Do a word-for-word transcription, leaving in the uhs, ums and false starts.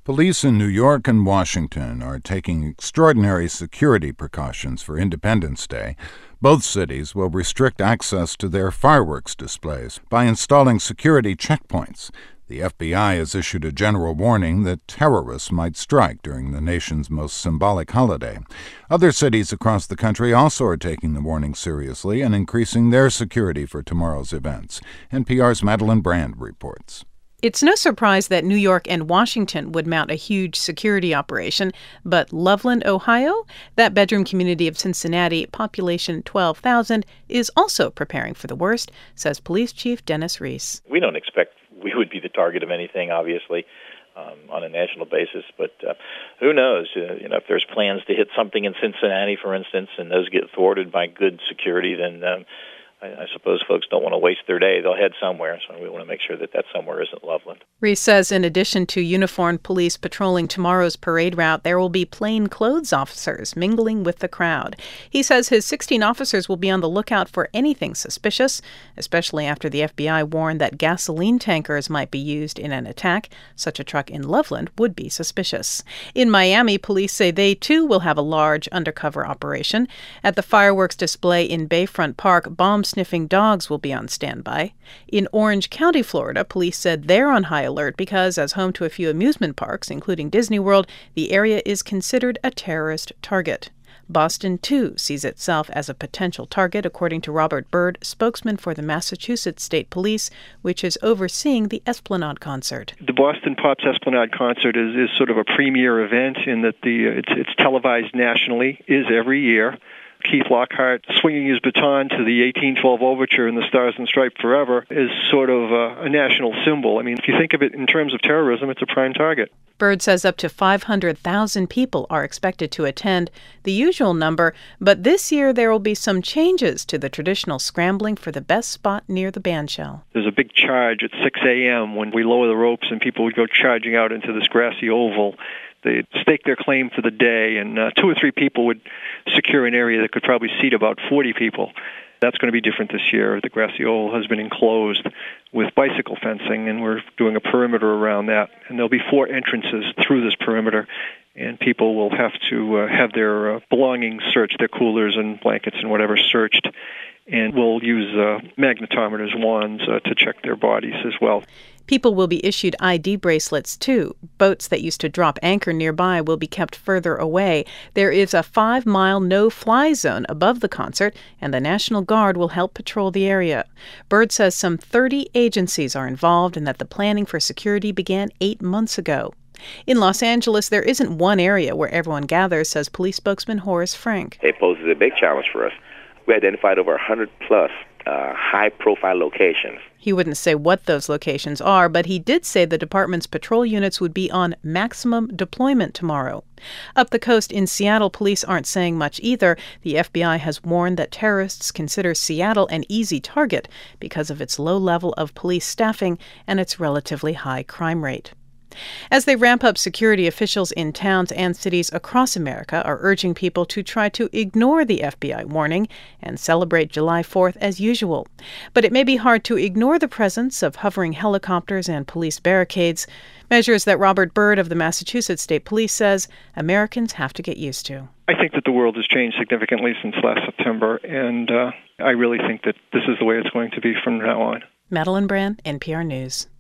Police in New York and Washington are taking extraordinary security precautions for Independence Day. Both cities will restrict access to their fireworks displays by installing security checkpoints. The F B I has issued a general warning that terrorists might strike during the nation's most symbolic holiday. Other cities across the country also are taking the warning seriously and increasing their security for tomorrow's events. N P R's Madeline Brand reports. It's no surprise that New York and Washington would mount a huge security operation, but Loveland, Ohio, that bedroom community of Cincinnati, population twelve thousand, is also preparing for the worst, says Police Chief Dennis Reese. We don't expect we would be the target of anything, obviously, um, on a national basis, but uh, who knows? Uh, you know, if there's plans to hit something in Cincinnati, for instance, and those get thwarted by good security, then um, I suppose folks don't want to waste their day. They'll head somewhere, so we want to make sure that that somewhere isn't Loveland. Reese says in addition to uniformed police patrolling tomorrow's parade route, there will be plainclothes officers mingling with the crowd. He says his sixteen officers will be on the lookout for anything suspicious, especially after the F B I warned that gasoline tankers might be used in an attack. Such a truck in Loveland would be suspicious. In Miami, police say they, too, will have a large undercover operation. At the fireworks display in Bayfront Park, bombs sniffing dogs will be on standby. In Orange County, Florida, police said they're on high alert because, as home to a few amusement parks, including Disney World, the area is considered a terrorist target. Boston, too, sees itself as a potential target, according to Robert Byrd, spokesman for the Massachusetts State Police, which is overseeing the Esplanade concert. The Boston Pops Esplanade concert is, is sort of a premier event in that the uh, it's, it's televised nationally, is every year. Keith Lockhart swinging his baton to the eighteen twelve Overture and the Stars and Stripes Forever is sort of a, a national symbol. I mean, if you think of it in terms of terrorism, it's a prime target. Byrd says up to five hundred thousand people are expected to attend, the usual number, but this year there will be some changes to the traditional scrambling for the best spot near the bandshell. There's a big charge at six a.m. when we lower the ropes and people would go charging out into this grassy oval. They'd stake their claim for the day, and uh, two or three people would secure an area that could probably seat about forty people. That's going to be different this year. The grassy oval has been enclosed with bicycle fencing, and we're doing a perimeter around that. And there'll be four entrances through this perimeter, and people will have to uh, have their uh, belongings searched, their coolers and blankets and whatever searched. And we'll use uh, magnetometers, wands, uh, to check their bodies as well. People will be issued I D bracelets, too. Boats that used to drop anchor nearby will be kept further away. There is a five-mile no-fly zone above the concert, and the National Guard will help patrol the area. Byrd says some thirty agencies are involved and that the planning for security began eight months ago. In Los Angeles, there isn't one area where everyone gathers, says police spokesman Horace Frank. It poses a big challenge for us. We identified over one hundred plus uh, high-profile locations. He wouldn't say what those locations are, but he did say the department's patrol units would be on maximum deployment tomorrow. Up the coast in Seattle, police aren't saying much either. The F B I has warned that terrorists consider Seattle an easy target because of its low level of police staffing and its relatively high crime rate. As they ramp up security, officials in towns and cities across America are urging people to try to ignore the F B I warning and celebrate July fourth as usual. But it may be hard to ignore the presence of hovering helicopters and police barricades, measures that Robert Byrd of the Massachusetts State Police says Americans have to get used to. I think that the world has changed significantly since last September, and uh, I really think that this is the way it's going to be from now on. Madeline Brand, N P R News.